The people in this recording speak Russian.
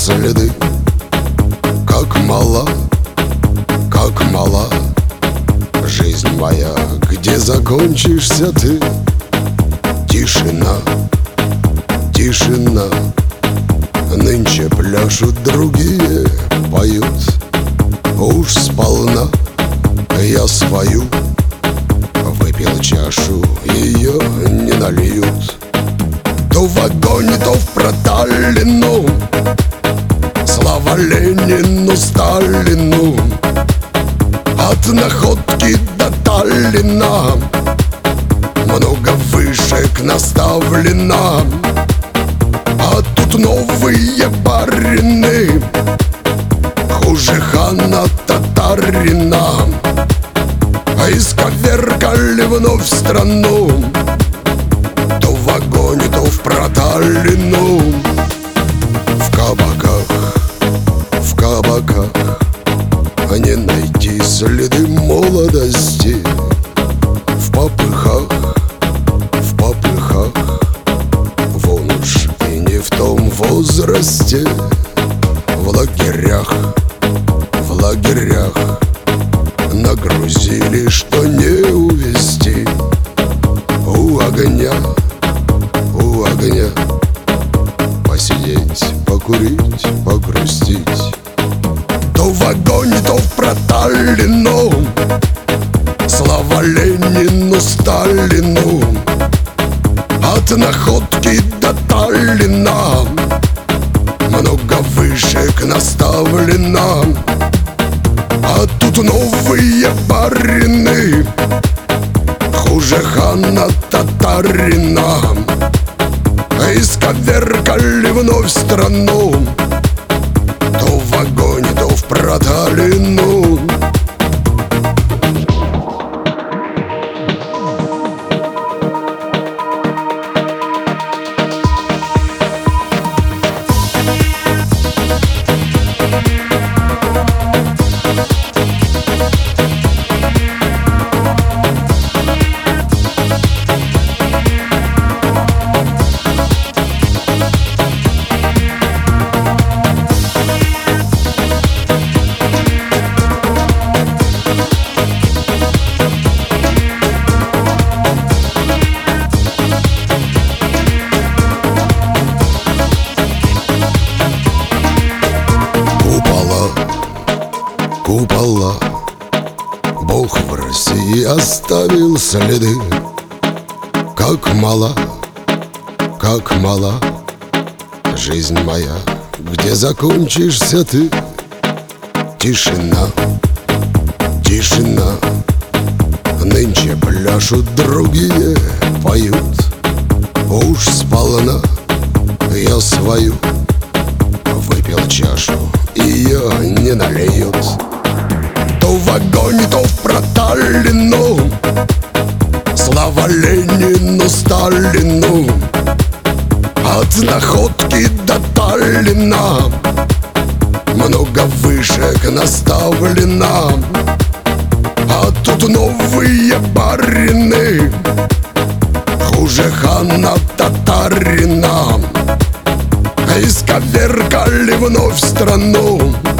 следы. Как мала жизнь моя, где закончишься ты? Тишина, тишина, нынче пляшут другие, поют. Уж сполна я свою выпил чашу, ее не нальют. То в вагоне, то в проталину, слава Ленину, Сталину. От Находки до Таллина много вышек наставлено. А тут новые барины хуже хана татарина. А исковеркали вновь страну, то в вагоне, то в проталину. В кабаках не найти следы молодости. В попыхах, вон уж и не в том возрасте. В лагерях нагрузили, что не увести. У огня посидеть, покурить, погрустить. То в вагоне, то в проталину, слава Ленину, Сталину. От Находки до Таллина много вышек наставлено. А тут новые барины хуже хана татарина. Исковеркали вновь страну, то в вагоне, то в проталину. Купола Бог в России оставил следы. Как мала жизнь моя, где закончишься ты? Тишина, нынче пляшут другие, поют. Уж сполна я свою выпил чашу, ее не нальют. То в вагоне, то в проталину, слава Ленину, Сталину. От Находки до Таллина много вышек наставлено. А тут новые барины хуже хана татарина. Исковеркали вновь страну,